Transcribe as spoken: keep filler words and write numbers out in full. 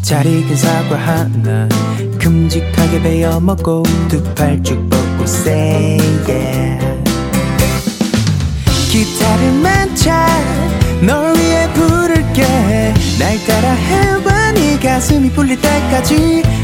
잘 익은 사과 하나 큼직하게 베어 먹고 두 팔 쭉 뻗고 say yeah. 기타를 만차 널 위해 부를게 날 따라 해봐 네 가슴이 풀릴 때까지